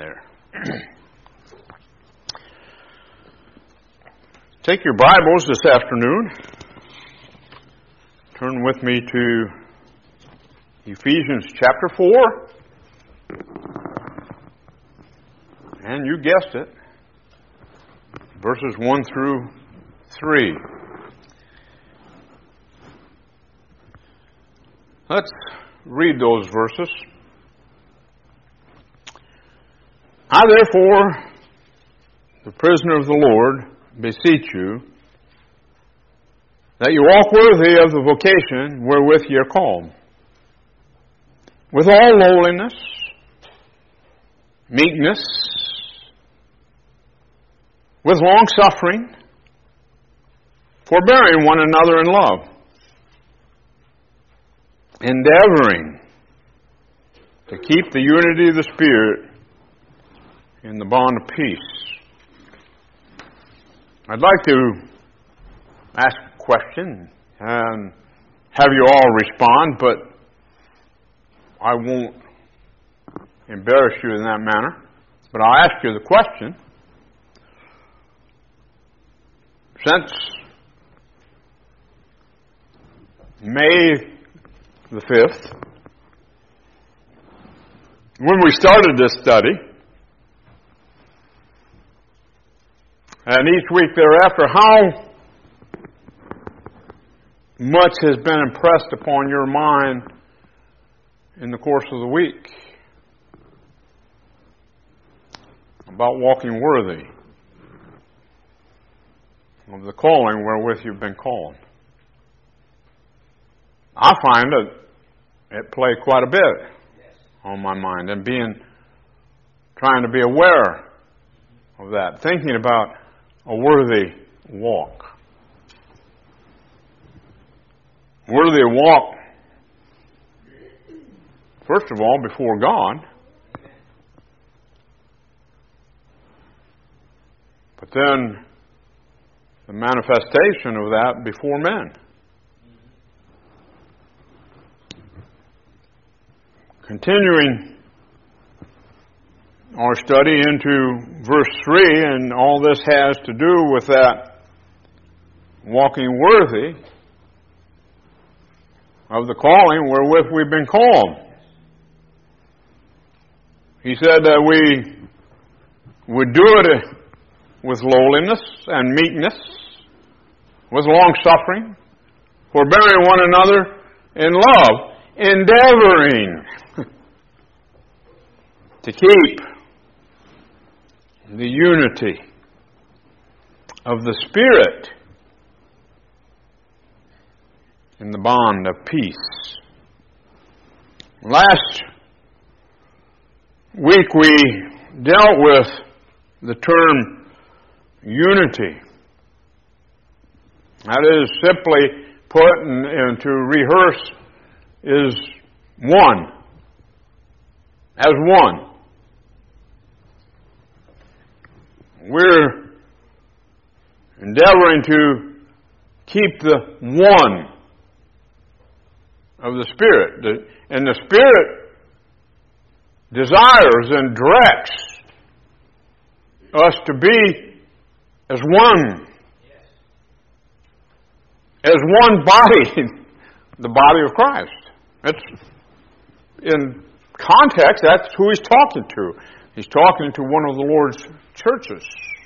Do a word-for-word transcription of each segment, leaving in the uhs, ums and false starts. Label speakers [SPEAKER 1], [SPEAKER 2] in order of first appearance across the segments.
[SPEAKER 1] there. Take your Bibles this afternoon. Turn with me to Ephesians chapter four. And you guessed it, verses one through three. Let's read those verses. I, therefore, the prisoner of the Lord, beseech you, that you walk worthy of the vocation wherewith ye are called, with all lowliness, meekness, with long suffering, forbearing one another in love, endeavoring to keep the unity of the Spirit in the bond of peace. I'd like to ask a question and have you all respond, but I won't embarrass you in that manner. But I'll ask you the question. Since May the fifth, when we started this study, and each week thereafter, how much has been impressed upon your mind in the course of the week about walking worthy of the calling wherewith you've been called? I find that it played quite a bit on my mind, and being, trying to be aware of that, thinking about a worthy walk. Worthy walk, first of all, before God, but then the manifestation of that before men. Continuing our study into verse three, and all this has to do with that walking worthy of the calling wherewith we've been called. He said that we would do it with lowliness and meekness, with long suffering, forbearing one another in love, endeavoring to keep the unity of the Spirit in the bond of peace. Last week we dealt with the term unity. That is, simply put and, and to rehearse, is one. As one. We're endeavoring to keep the one of the Spirit. And the Spirit desires and directs us to be as one. As one body, the body of Christ. That's, in context, that's who he's talking to. He's talking to one of the Lord's churches.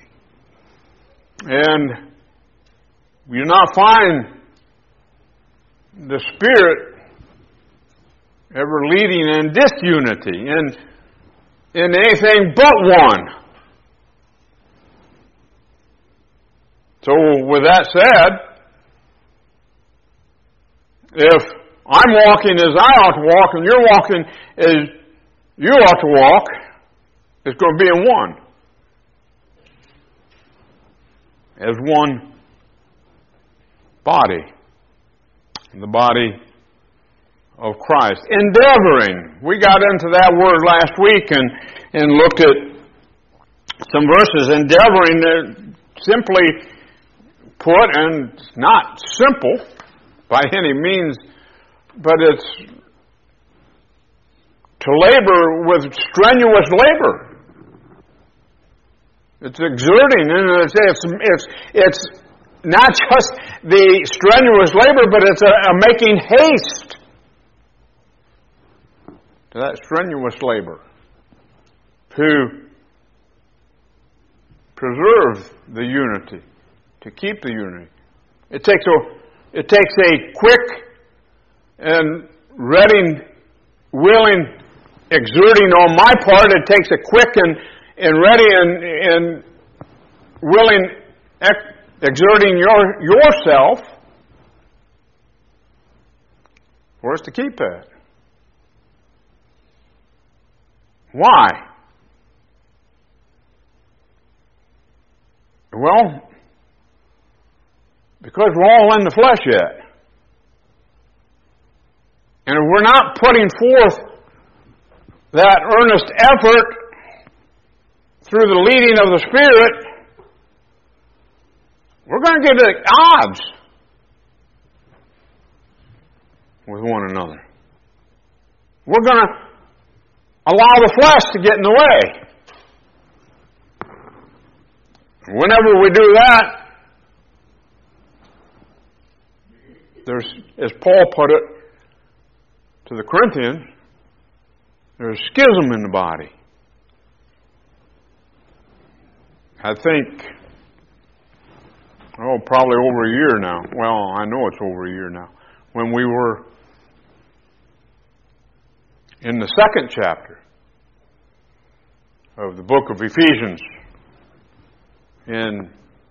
[SPEAKER 1] And we do not find the Spirit ever leading in disunity, in, in anything but one. So with that said, if I'm walking as I ought to walk and you're walking as you ought to walk, it's going to be in one. As one body. The body of Christ. Endeavoring. We got into that word last week and, and looked at some verses. Endeavoring, simply put, and it's not simple by any means, but it's to labor with strenuous labor. It's exerting, and it's, it's, it's, it's not just the strenuous labor, but it's a, a making haste to that strenuous labor to preserve the unity, to keep the unity. It takes a, it takes a quick and ready, willing exerting on my part. It takes a quick and, and ready and, and willing ex- exerting your yourself for us to keep that. Why? Well, because we're all in the flesh yet. And if we're not putting forth that earnest effort through the leading of the Spirit, we're going to get at odds with one another. We're going to allow the flesh to get in the way. Whenever we do that, there's, as Paul put it to the Corinthians, there's a schism in the body. I think, oh, probably over a year now. Well, I know it's over a year now. When we were in the second chapter of the book of Ephesians, and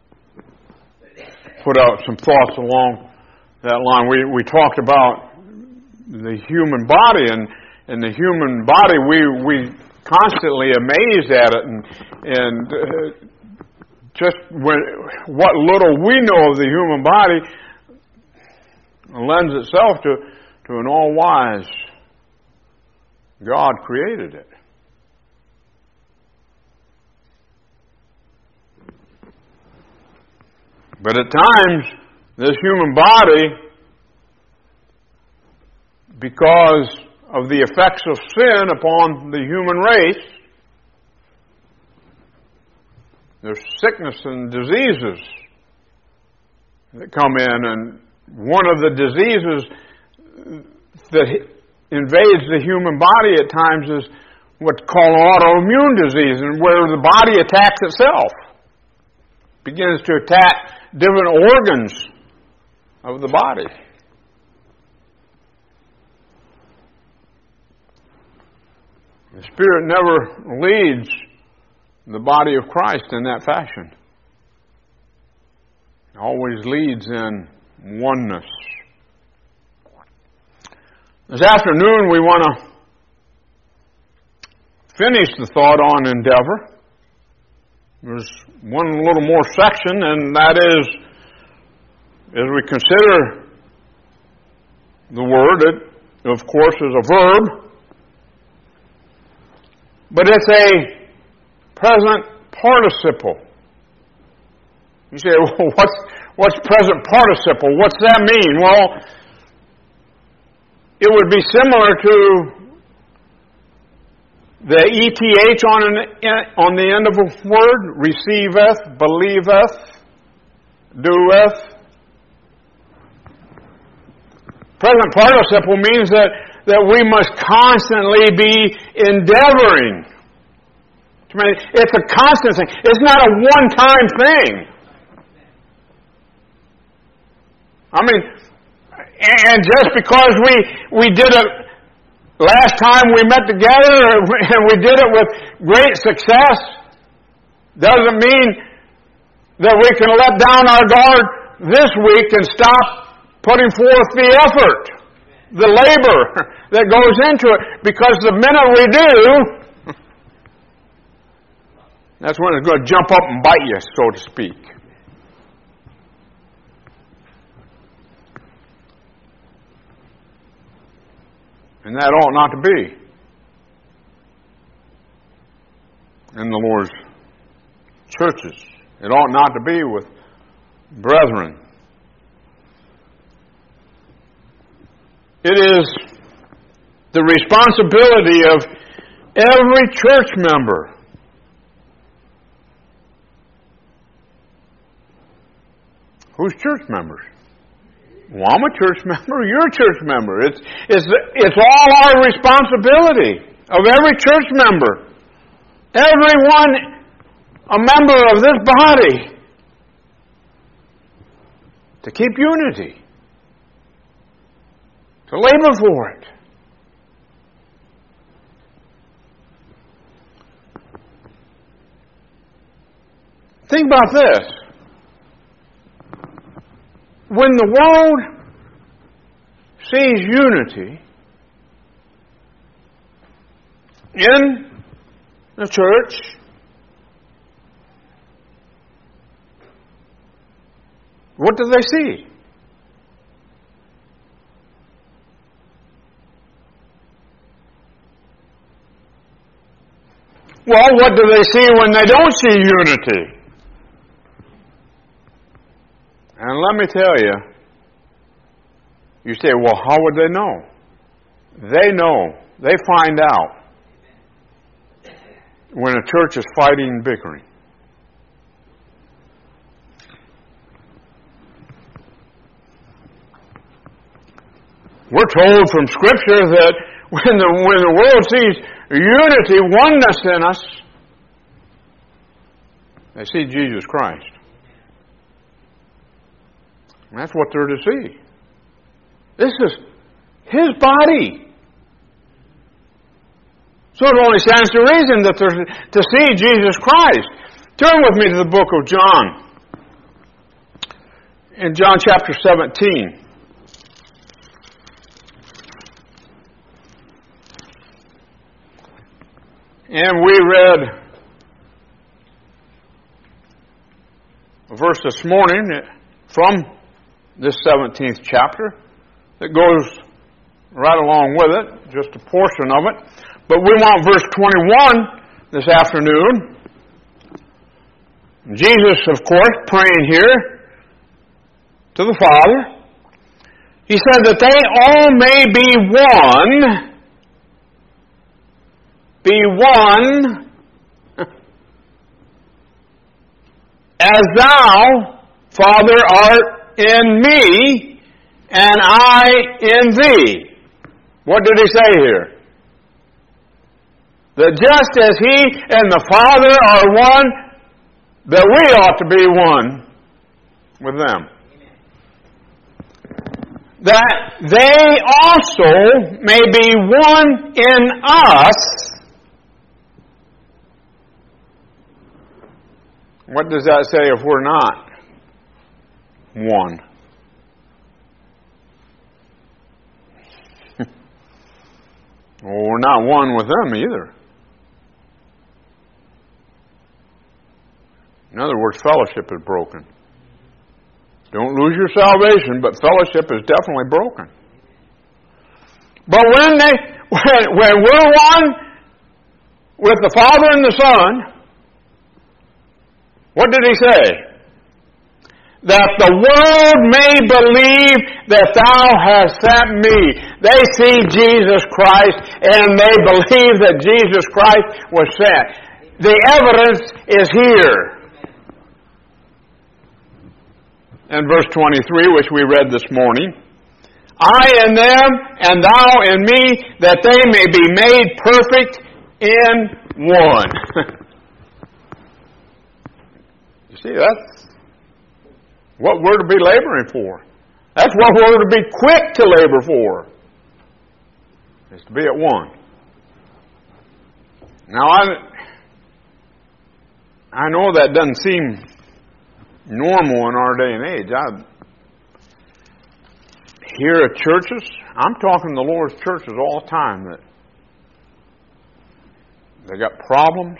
[SPEAKER 1] put out some thoughts along that line. We we talked about the human body, and and the human body, we we constantly amazed at it, and and uh, just when what little we know of the human body lends itself to to an all-wise God created it. But at times, this human body, because of the effects of sin upon the human race, there's sickness and diseases that come in, and one of the diseases that invades the human body at times is what's called autoimmune disease, and where the body attacks itself, begins to attack different organs of the body. The Spirit never leads the body of Christ in that fashion. It always leads in oneness. This afternoon we want to finish the thought on endeavor. There's one little more section, and that is, as we consider the word, it, of course, is a verb, but it's a present participle. You say, well, what's, what's present participle? What's that mean? Well, it would be similar to the E T H on, an, on the end of a word, receiveth, believeth, doeth. Present participle means that, that we must constantly be endeavoring. It's a constant thing. It's not a one-time thing. I mean, and just because we, we did it last time we met together, and we did it with great success, doesn't mean that we can let down our guard this week and stop putting forth the effort, the labor that goes into it. Because the minute we do, that's when it's going to jump up and bite you, so to speak. And that ought not to be in the Lord's churches. It ought not to be with brethren. It is the responsibility of every church member Who's church members? Well, I'm a church member. You're a church member. It's, it's, it's all our responsibility of every church member. Everyone a member of this body to keep unity. To labor for it. Think about this. When the world sees unity in the church, what do they see? Well, what do they see when they don't see unity? And let me tell you, you say, well, how would they know? They know. They find out when a church is fighting and bickering. We're told from Scripture that when the, when the world sees unity, oneness in us, they see Jesus Christ. And that's what they're to see. This is His body. So it only stands to reason that they're to see Jesus Christ. Turn with me to the book of John. In John chapter seventeen. And we read a verse this morning from this seventeenth chapter that goes right along with it, just a portion of it. But we want verse twenty-one this afternoon. Jesus, of course, praying here to the Father. He said that they all may be one. Be one as thou, Father, art in me, and I in thee. What did he say here? That just as he and the Father are one, that we ought to be one with them. That they also may be one in us. What does that say if we're not one? Well, we're not one with them either. In other words, fellowship is broken. Don't lose your salvation, but fellowship is definitely broken. But when they, when, when we're one with the Father and the Son, what did he say? That the world may believe that thou hast sent me. They see Jesus Christ and they believe that Jesus Christ was sent. The evidence is here. In verse twenty-three, which we read this morning, I in them and thou in me, that they may be made perfect in one. You see, that's what we're to be laboring for. That's what we're to be quick to labor for, is to be at one. Now, I, I know that doesn't seem normal in our day and age. I hear of churches, I'm talking to the Lord's churches all the time, that they got problems.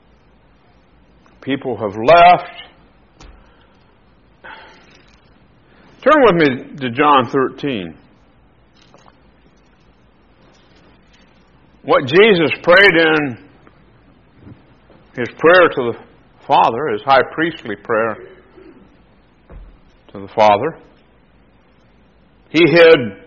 [SPEAKER 1] People have left. Turn with me to John thirteen. What Jesus prayed in his prayer to the Father, his high priestly prayer to the Father, he had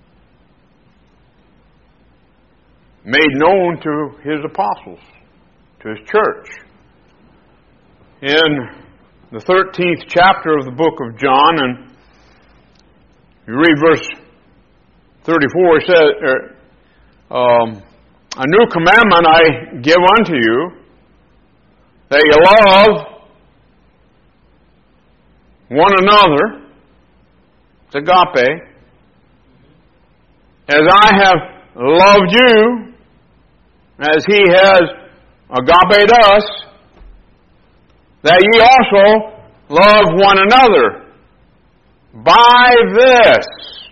[SPEAKER 1] made known to his apostles, to his church. In the thirteenth chapter of the book of John, and you read verse thirty-four, it says, um, a new commandment I give unto you, that you love one another. It's agape. As I have loved you, as He has agaped us, that ye also love one another. By this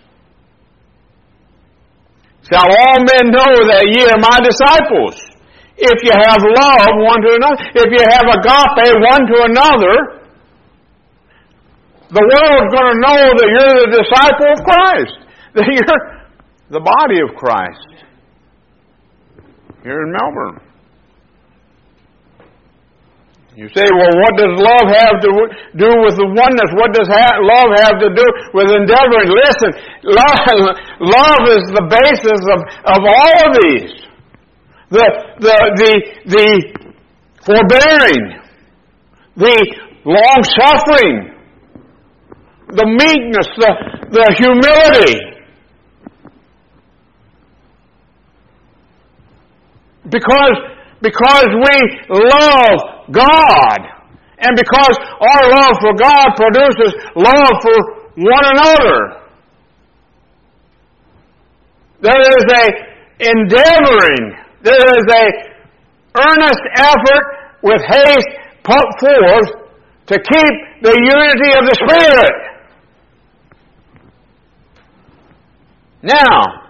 [SPEAKER 1] shall all men know that ye are my disciples, if you have love one to another. If you have agape one to another, the world's going to know that you're the disciple of Christ, that you're the body of Christ. Here in Melbourne. You say, well, what does love have to do with the oneness? What does ha- love have to do with endeavoring? Listen, love, love is the basis of, of all of these. The, the, the, the forbearing, the long-suffering, the meekness, the, the humility. Because, because we love God, and because our love for God produces love for one another. There is a endeavoring, there is a earnest effort with haste put forth to keep the unity of the Spirit. Now,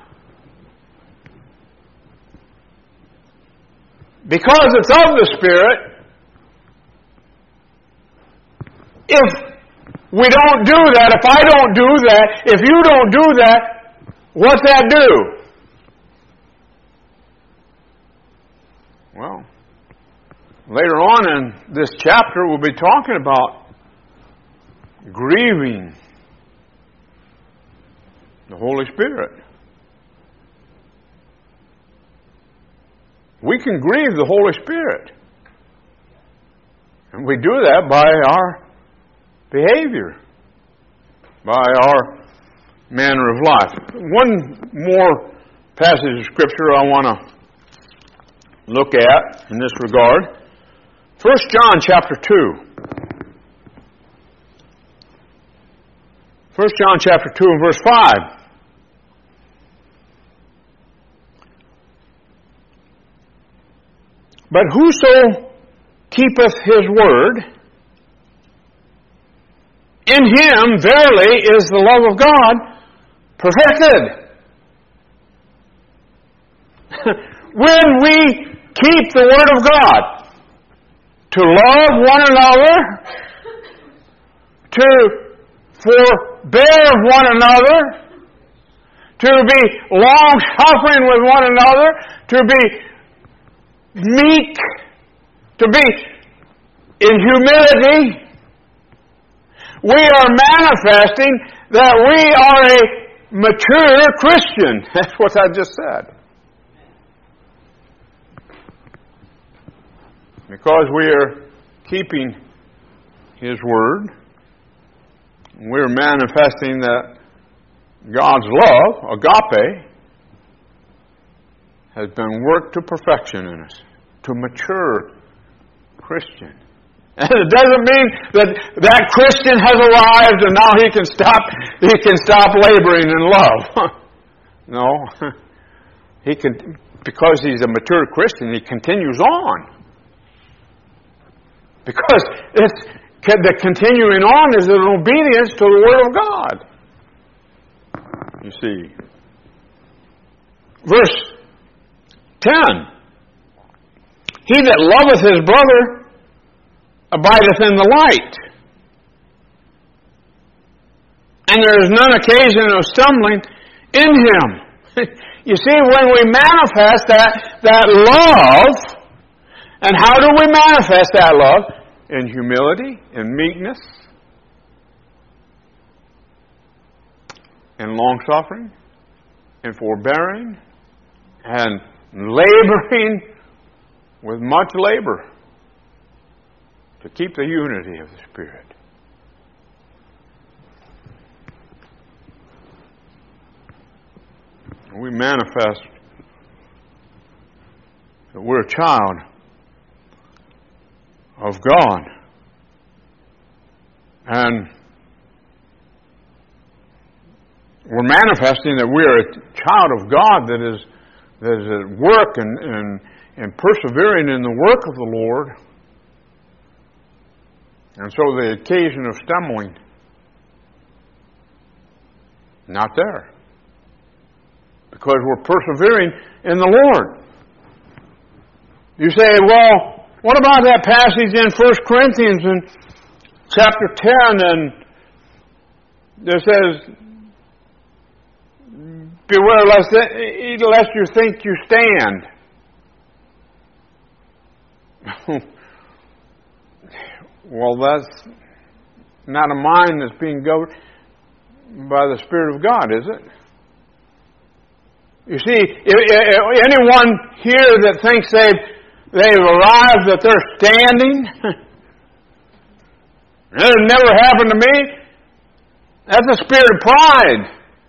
[SPEAKER 1] because it's of the Spirit, if we don't do that, if I don't do that, if you don't do that, what's that do? Well, later on in this chapter, we'll be talking about grieving the Holy Spirit. We can grieve the Holy Spirit. And we do that by our behavior, by our manner of life. One more passage of Scripture I want to look at in this regard. First John chapter two. First John chapter two and verse five. But whoso keepeth his word, in him verily is the love of God perfected. When we keep the word of God, to love one another, to forbear one another, to be long-suffering with one another, to be meek, to be in humility, we are manifesting that we are a mature Christian. That's what I just said. Because we are keeping His Word, we're manifesting that God's love, agape, has been worked to perfection in us, to mature Christian. And it doesn't mean that that Christian has arrived and now he can stop he can stop laboring in love. No. He can, because he's a mature Christian, he continues on. Because it's the continuing on is an obedience to the Word of God. You see. Verse ten. He that loveth his brother abideth in the light, and there is none occasion of stumbling in him. You see, when we manifest that, that love, and how do we manifest that love? In humility, in meekness, in long-suffering, in forbearing, and laboring with much labor. to keep the unity of the Spirit. We manifest that we're a child of God. And we're manifesting that we're a child of God that is, that is at work and, and, and persevering in the work of the Lord. And so the occasion of stumbling, not there. Because we're persevering in the Lord. You say, well, what about that passage in First Corinthians in chapter ten, and it says, beware lest, lest you think you stand. Well, that's not a mind that's being governed by the Spirit of God, is it? You see, if, if anyone here that thinks they've, they've arrived, that they're standing, it'll never happen to me, that's a spirit of pride.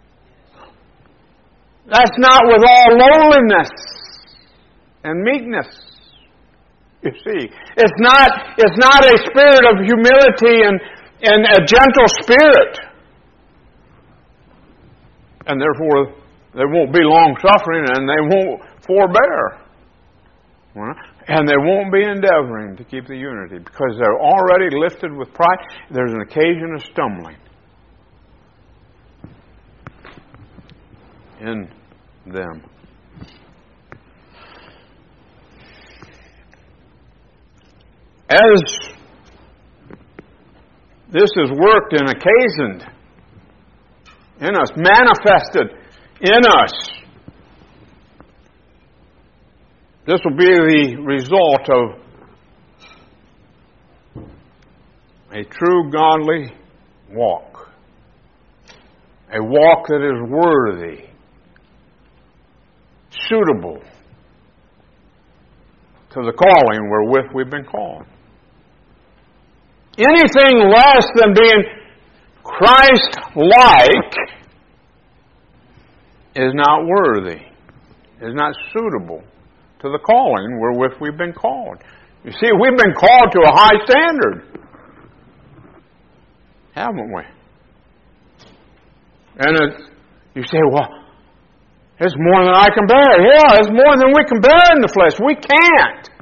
[SPEAKER 1] That's not with all lowliness and meekness. You see, it's not, it's not a spirit of humility and, and a gentle spirit. And therefore, they won't be long-suffering, and they won't forbear. And they won't be endeavoring to keep the unity, because they're already lifted with pride. There's an occasion of stumbling in them. As this is worked and occasioned in us, manifested in us, this will be the result of a true godly walk. A walk that is worthy, suitable to the calling wherewith we've been called. Anything less than being Christ-like is not worthy, is not suitable to the calling wherewith we've been called. You see, we've been called to a high standard, haven't we? And it, you say, well, it's more than I can bear. Yeah, it's more than we can bear in the flesh. We can't.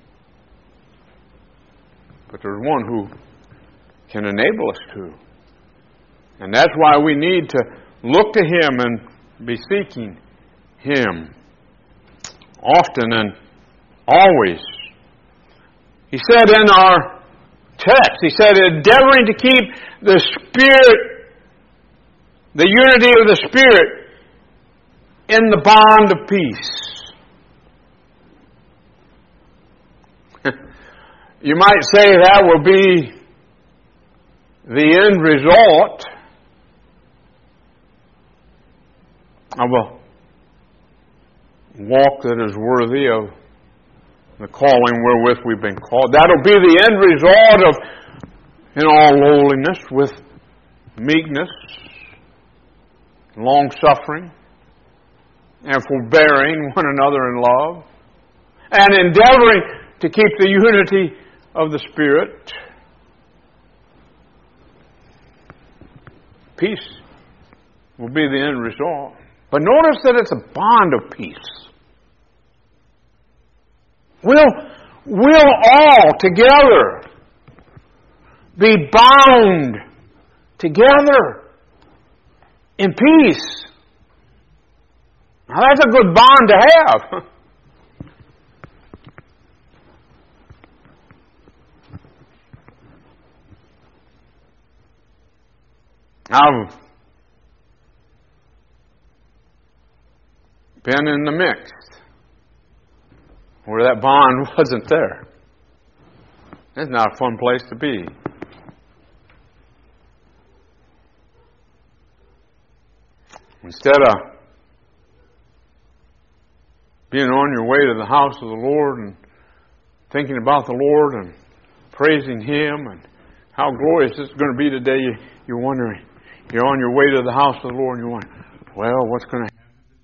[SPEAKER 1] But there's one who can enable us to. And that's why we need to look to Him and be seeking Him often and always. He said in our text, he said, endeavoring to keep the Spirit, the unity of the Spirit, in the bond of peace. You might say that will be the end result of a walk that is worthy of the calling wherewith we've been called. That'll be the end result of, in all lowliness, with meekness, long-suffering, and forbearing one another in love, and endeavoring to keep the unity of the Spirit. Peace will be the end result. But notice that it's a bond of peace. We'll, we'll all together be bound together in peace. Now that's a good bond to have. I've been in the mix where that bond wasn't there. It's not a fun place to be. Instead of being on your way to the house of the Lord and thinking about the Lord and praising Him, and how glorious it's going to be today. You, you're wondering, you're on your way to the house of the Lord, and you're wondering, well, what's going to happen?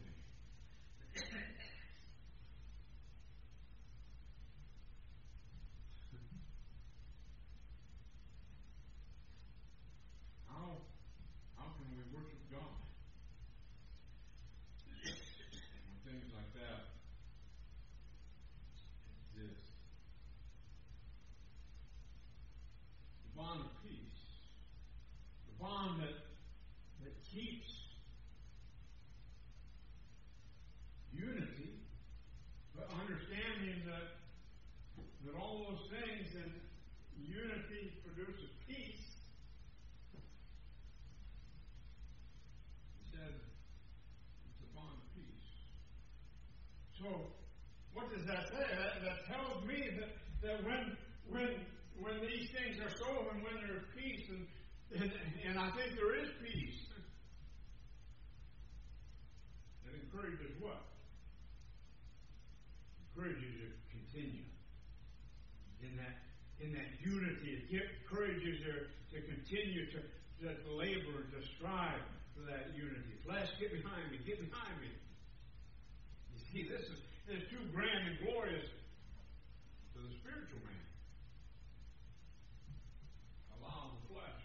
[SPEAKER 2] So, what does that say? That, that tells me that, that when when when these things are so, and when there's peace, and, and and I think there is peace, that encourages what? Encourages you to continue in that in that unity. It encourages you to continue to, to labor and to strive for that unity. Flesh, get behind me, get behind me. See, this is, this is too grand and glorious to the spiritual man. Allow the flesh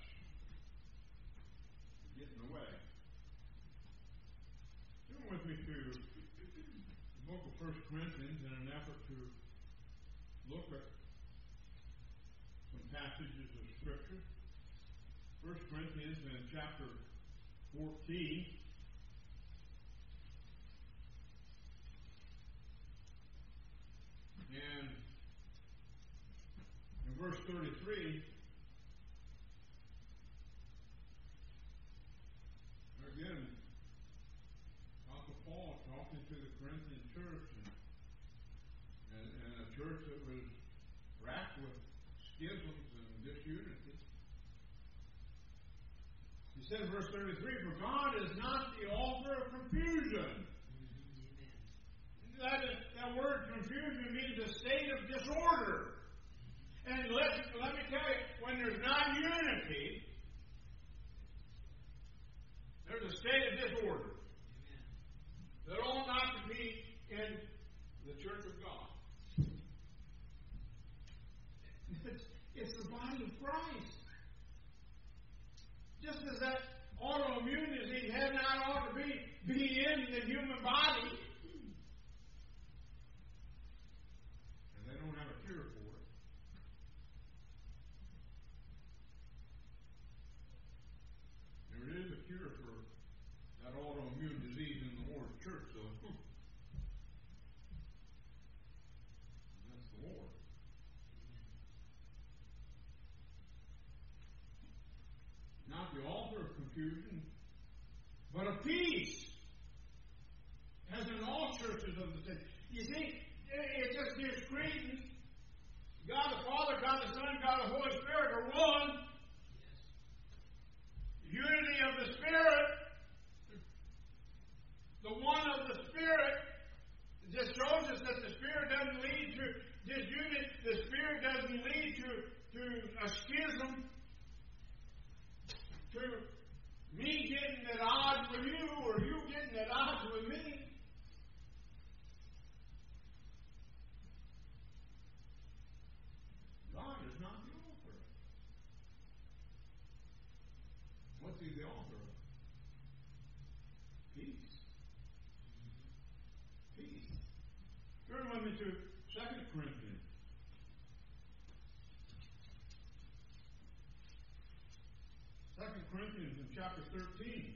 [SPEAKER 2] to get in the way. Turn with me to the book of First Corinthians in an effort to look at some passages of Scripture. First Corinthians in chapter fourteen. And in verse thirty-three, again, Apostle Paul talking to the Corinthian church, and, and, and a church that was racked with schisms and disunity. He said in verse thirty-three, "For God is not the author of confusion." That, is, that word confusion means a state of disorder. And let, let me tell you, when there's not unity, there's a state of disorder. That ought not to be in the church of God. It's, it's the body of Christ. Just as that autoimmune disease had not ought to be, be in the human body. Don't have a cure for it. There is a cure for that autoimmune disease in the Lord's church, though. That's the Lord. Not the author of confusion, but of peace, as in all churches of the city. You see, it just gives credence. God the Father, God the Son, God the Holy Spirit are one. Yes. Unity of the Spirit. The one of the Spirit just shows us that the Spirit doesn't lead to disunity. The Spirit doesn't lead to, to a schism. To me getting at odds with you, or you getting at odds with me. God is not the author. What's He the author of? Peace. Peace. Turn with me to Second Corinthians. Second Corinthians in chapter thirteen.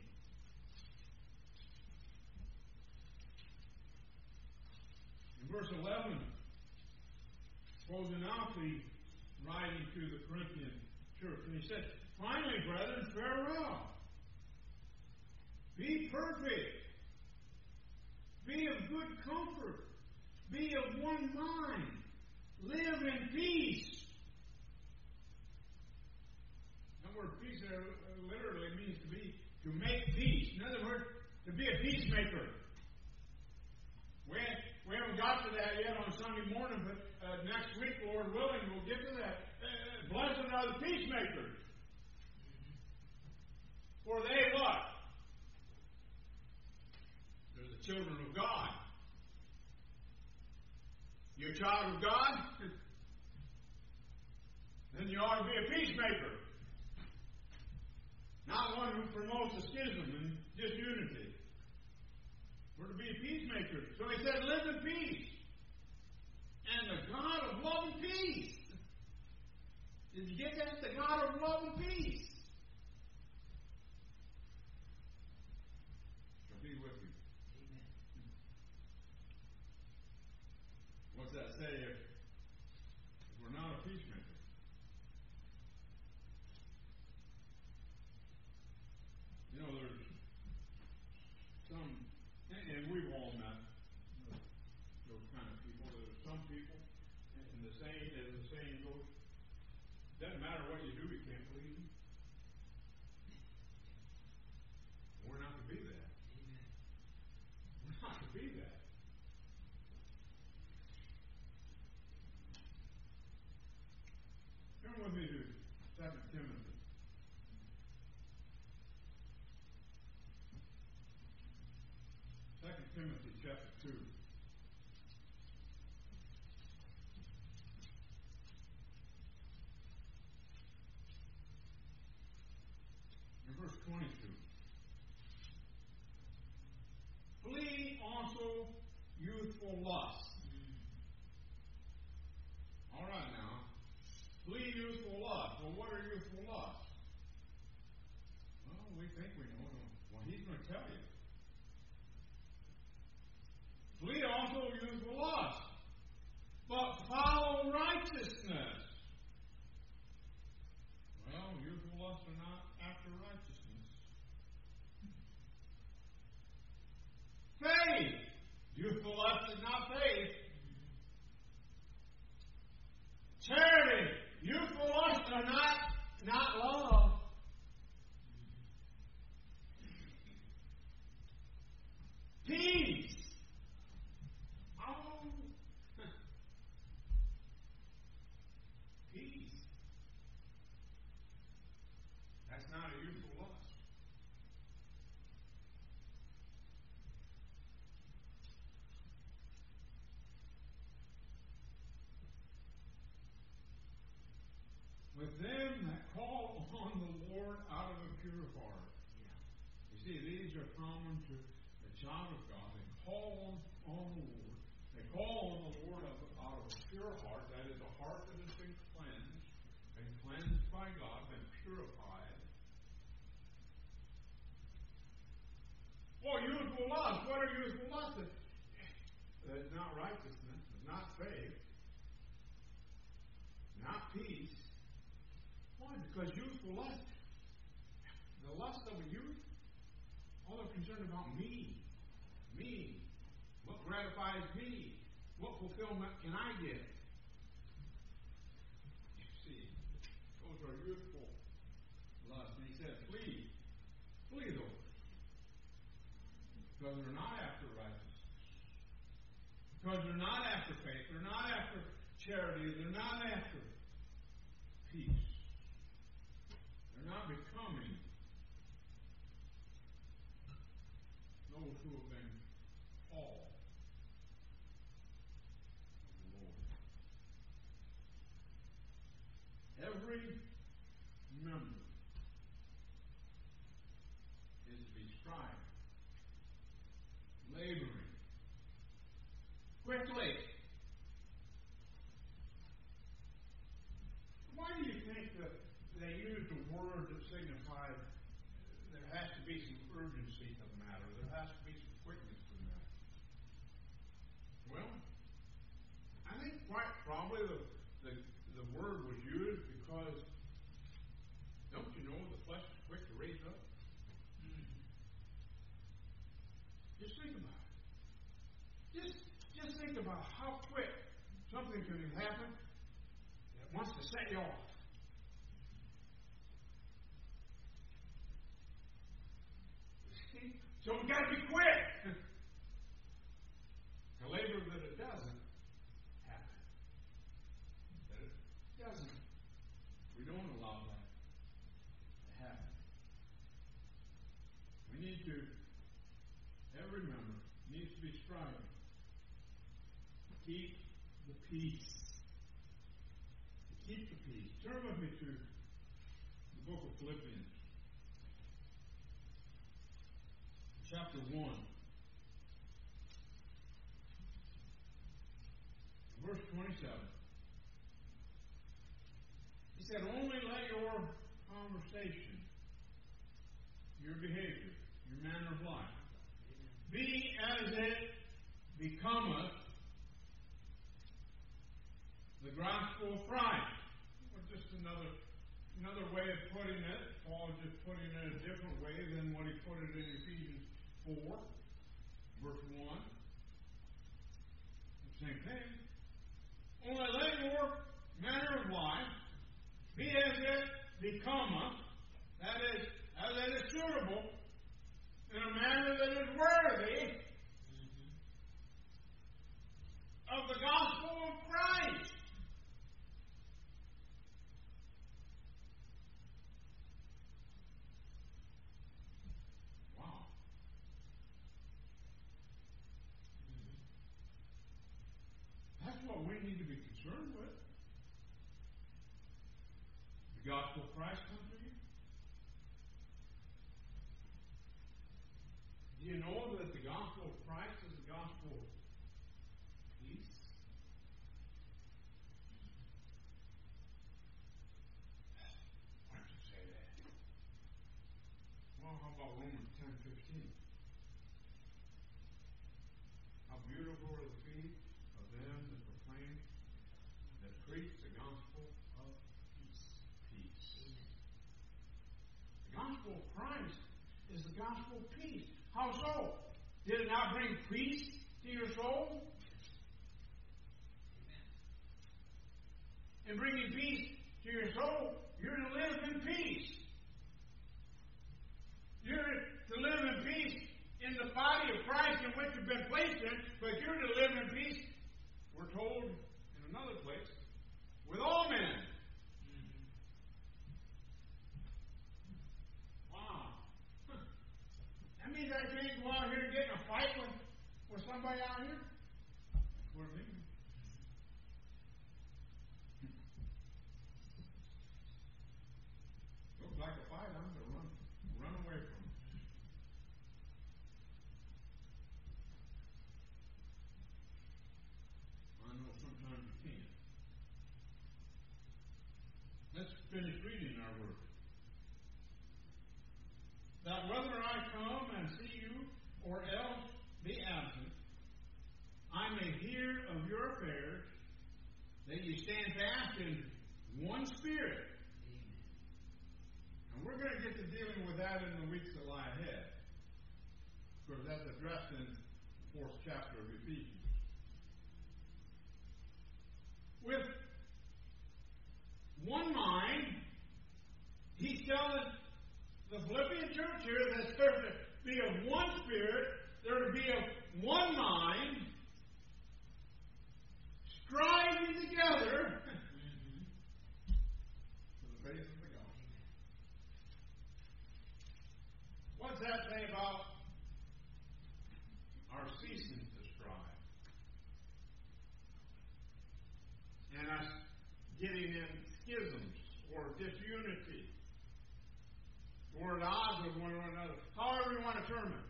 [SPEAKER 2] In verse eleven, closing out the writing to the Corinthian church. And he said, "Finally, brethren, farewell. Be perfect. Be of good comfort. Be of one mind. Live in peace." That word peace there literally means to be, to make peace. In other words, to be a peacemaker. We, we haven't got to that yet on Sunday morning, but uh, next week, Lord willing, we'll get to that. Uh, are the peacemakers. For they what? They're the children of God. You're a child of God? Then you ought to be a peacemaker. Not one who promotes a schism and disunity. We're to be a peacemaker. So he said, live in peace. And the God of love and peace. Did you get that? The God of love and peace. Shall be with you. Amen. What's that say if, if we're not a peacemaker? You know, there's some, and, and we've all met those kind of people. There's some people, and the saying, as the saying goes, doesn't matter what you do, you can't please them. We're not to be that. Amen. We're not to be that. Turn with me to Second Timothy. Second Timothy chapter two. In verse twenty-two. Flee also youthful lust. All right now. Flee youthful lust. Well, what are youthful lusts? Well, we think we know. Well, he's going to tell you. Flee also youthful lust, but follow righteousness. Well, youthful lusts are not after righteousness. Faith. Youthful lust is not faith. Charity. Youthful lusts are not, not love. Peace. Oh. Peace. That's not a youthful lust. With them that call on the Lord out of a pure heart. Yeah. You see, these are common to the child of God. They call on, on the Lord. They call on the Lord out of a pure heart. That is a heart that has been cleansed, been cleansed by God, been purified. Oh, youthful lust. What are youthful lusts? That's not righteousness. It's not faith. Not peace. Why? Because youthful lust, the lust of a youth, all they're concerned about me. Me. What gratifies me? What fulfillment can I get? You see, those are youthful lusts. And he said, flee. Flee those. Because they're not after righteousness. Because they're not after faith. They're not after charity. They're not after peace. They're not becoming those who have been called of the Lord. Every member is to be striving, laboring, quickly. Why do you think that they used a word that signified there has to be some urgency to the matter? There has to be some quickness to the matter. Well, I think quite probably the, the, the word was used because, don't you know, the flesh is quick to raise up? Mm-hmm. Just think about it. Just, just think about how quick something can happen that wants to set you off. So we've got to be quick. The labor that it doesn't happen. That it doesn't We don't allow that to happen. We need to, every member needs to be striving to keep the peace. To keep the peace. Turn with me to the book of Philippians, chapter one, verse twenty-seven. He said, only let your conversation, your behavior, your manner of life, be as it becometh the gospel of Christ. Or just another another way of putting it. Paul is just putting it in a different way than what he put it in Ephesians four, verse one. The same thing. Only let your manner of life be as it becometh, that is, as it is suitable, in a manner that is worthy of the gospel of Christ. Wow. That's what we need to be concerned with. The gospel of Christ come to you? Do you know that the gospel of Christ is the gospel of peace? Why don't you say that? Well, how about Romans ten fifteen? How beautiful are the feet of them that proclaim, that preach the gospel of peace. Peace. The gospel of Christ is the gospel of peace. How so? Did it not bring peace to your soul? Amen. In bringing peace to your soul, you're to live in peace. You're to live in peace in the body of Christ in which you've been placed in, but you're to live in peace, we're told in another place, with all men. Mm-hmm. Wow. Huh. That means I can't go out here and get in a fight with, with somebody out here? That's what it means. Looks like a fight, I'm going to run, run away from it. I know sometimes you can't. Let's finish reading our word. That whether I come and see you or else be absent, I may hear of your affairs, that you stand fast in one spirit. Amen. And we're going to get to dealing with that in the weeks that lie ahead, because that's addressed in the fourth chapter of Ephesians. With one mind, he's telling the Philippian church here that they're to be of one spirit, they're to be of one mind, striving together for the faith of the gospel. What's that say about our ceasing to strive? And us getting in schisms or disunity or at odds with one another, however you want to term it.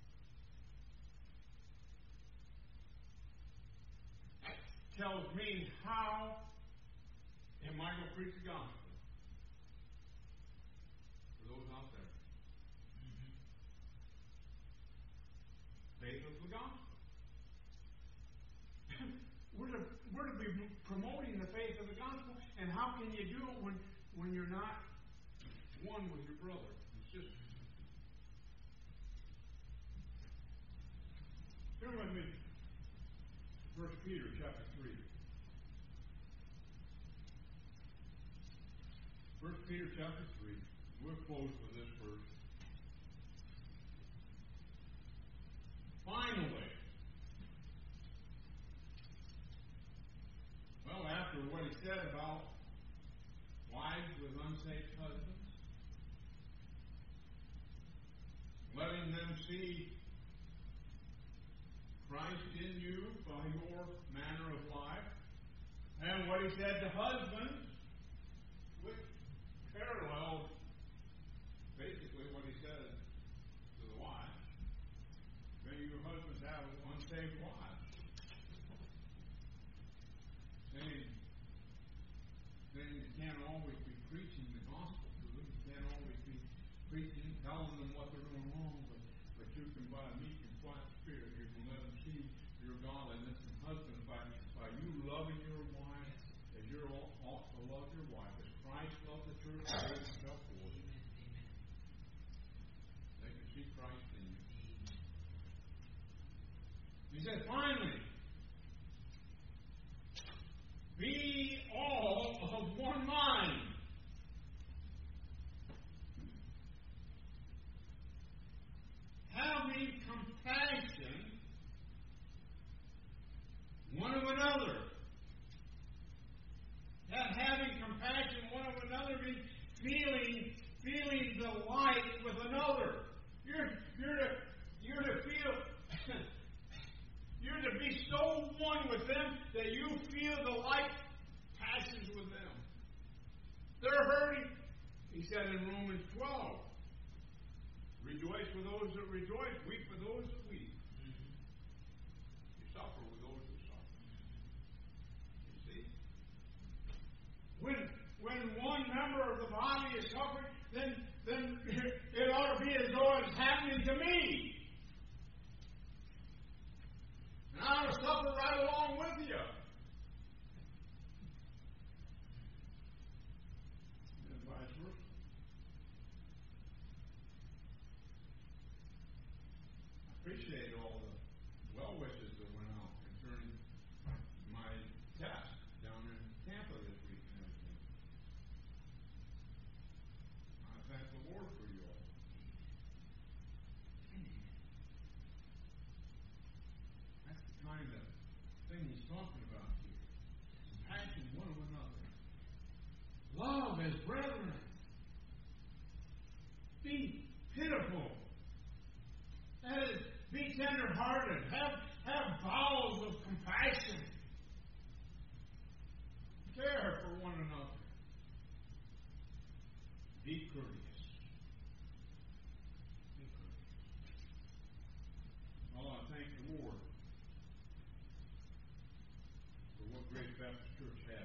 [SPEAKER 2] That tells me how am I going to preach the gospel for those out there. Mm-hmm. Faith of the gospel. We're to, we're to be promoting the faith of the gospel, and how can you do it when, when you're not one with your brother and sister? Turn with me to First Peter chapter three. First Peter chapter three. We'll close with this verse. Finally, well, after what he said about wives unsaved husbands, letting them see Christ in you by your manner of life. And what he said to husbands, which paralleled basically what he said to the wives. Many of your husbands have unsaved wives. Saying, saying you can't always be preaching the gospel to them. You can't always be preaching, telling them what they're doing wrong, but, but you can, by a meek and quiet spirit, you can let them see your godliness. And husbands, by, by you loving your wife as you ought to love your wife, as Christ loved the church and gave himself for it, they can see Christ in you. He said, finally, be all of one mind. Having compassion one of another. That having compassion one of another means feeling feeling the light with another. You're you're to you're to feel you're to be so one with them that you feel the light passes with them. They're hurting. He said in Romans twelve, rejoice with those that rejoice, weep with those that weep. You suffer with those that suffer. You see? When when one member of the body is suffering, then then it ought to be as though it's happening to me. And I ought to suffer right along with you. And vice versa. I appreciate all the well wishes that went out concerning my test down in Tampa this week and everything. I thank the Lord for you all. That's the kind of thing he's talking about here. Compassion one of another. Love as brethren. Be pitiful. That is, be tender-hearted. Have, have bowels of compassion. Care for one another. Be courteous. Be courteous. Oh, I thank the Lord for what Grace Baptist Church has.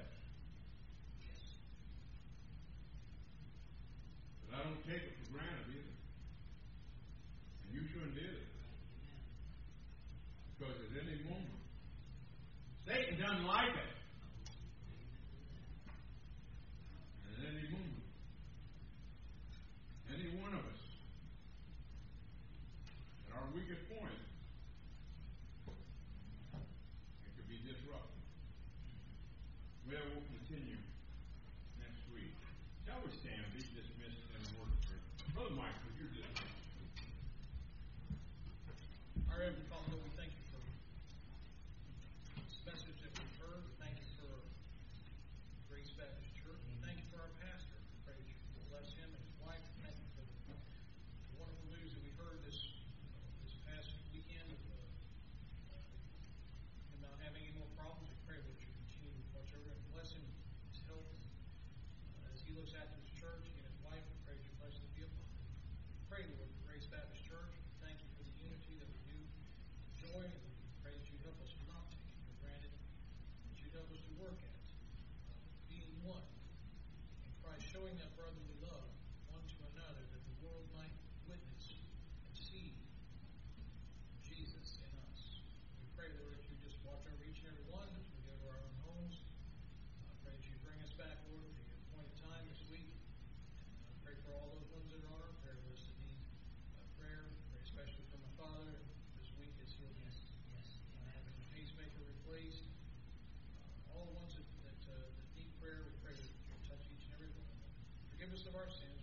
[SPEAKER 2] But I don't take it for granted either. And you shouldn't either. Because at any moment, Satan doesn't like it. And at any moment, any one of us, at our weakest point, it could be disrupted. Well, we'll continue next week. Shall we stand? Be dismissed in a word of prayer. Brother Michael, you're dismissed.
[SPEAKER 3] Our Heavenly Father, Lord, we thank you for this message that we've heard. We thank you for Grace Baptist Church. We thank you for our pastor. We pray that you bless him and his wife. We thank you for the, the wonderful news that we heard this this past weekend of uh, him not having any more problems. We pray that you continue to watch over and bless him, his health. Uh, as he looks after his church and his wife, we pray that your blessing be upon him. We pray, Lord, for Grace Baptist Church. We thank you for the unity that we do enjoy. And we pray that you help us not take it for granted. That you help us to work at uh, being one in Christ, showing that brotherly love one to another, that the world might witness and see Jesus in us. We pray, Lord, that you just watch over each and every one as we go to our own homes. I pray that you bring us back, Lord, at the appointed time this week. And I pray for all those ones that are on our prayer list that need uh, prayer. I pray especially for my father this week as he'll be yes, uh, having a pacemaker replaced. Uh, all the ones that, that, uh, that need prayer, we pray that you touch each and every one of them. Forgive us of our sins.